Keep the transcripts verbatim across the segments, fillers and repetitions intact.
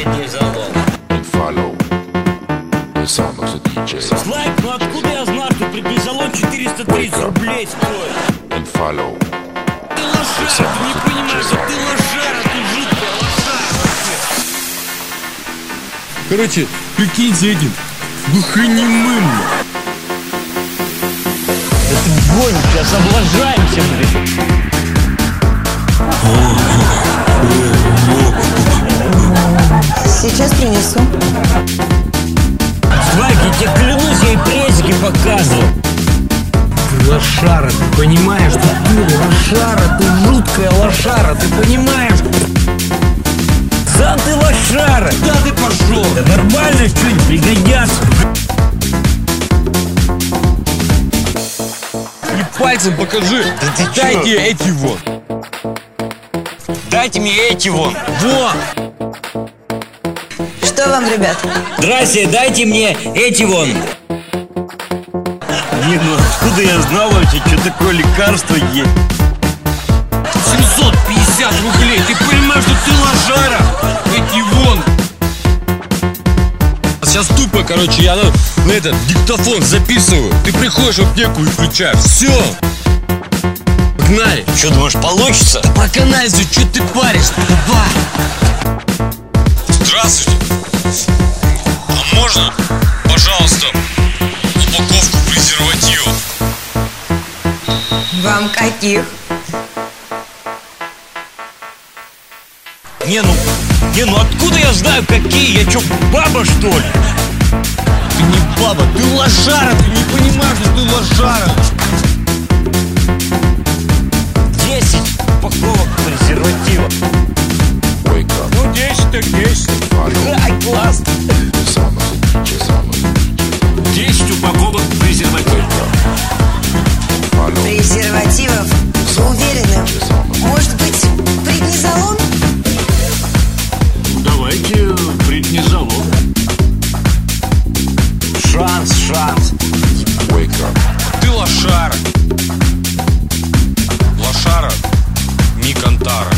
преднизолон. Слайк, ну откуда я знаю, что преднизолон четыреста тридцать рублей стоит? Ты лошара, ты не понимаешь, что ты лошара, ты жуткая лошара. Короче, прикиньте этим глухонемым. Да ты гонишь, сейчас облажаемся, блин. Сейчас принесу. Слайк, я тебе клянусь, я и презики показывал. Ты лошара, ты понимаешь, что ты лошара, ты жуткая лошара, ты понимаешь? Сам ты лошара. Да ты пошел. Да нормально, что-нибудь пригодятся. И пальцем покажи. Да ты Дайте чё? эти вот. Дайте мне эти вон. Вот. Что вам, ребят? Здрасте, дайте мне эти вон. Не, ну откуда я знал вообще, что такое лекарство есть? семьсот пятьдесят рублей. Ты понимаешь, что ты лошара? Эти вон. Сейчас тупо, короче, я на, на этот диктофон записываю. Ты приходишь в аптеку и включаешь. Все. Погнали. Что, думаешь, получится? Да по канализу, что ты паришь? Давай. Здравствуйте. А можно, пожалуйста, упаковку презервативов? Вам каких? Не, ну, не, ну откуда я знаю какие? Я что, баба, что ли? Ты не баба, ты лошара, ты не понимаешь, что ты лошара. десять упаковок презерватива. Ну, десять так десять. Ай, класс. десять упаковок презерватива. Презервативов? Уверены? Может быть, преднизолон? Давайте преднизолон. Шанс, шанс. Ты лошара. Лошара Микантара.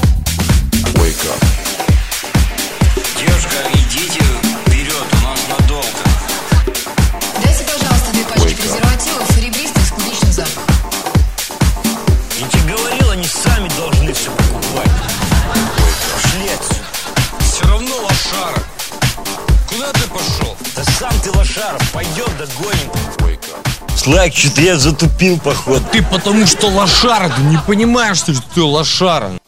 Девушка, идите вперед, у нас надолго. Дайте, пожалуйста, две пачки презервативов и ребристый с клубничным запахом. Я тебе говорил, они сами должны все покупать. Пошли отсюда. Все равно лошара. Куда ты пошел? Да сам ты лошара, пойдем догоним. Слайк, что-то я затупил, походу. Ты потому что лошара, ты не понимаешь, что ты лошара.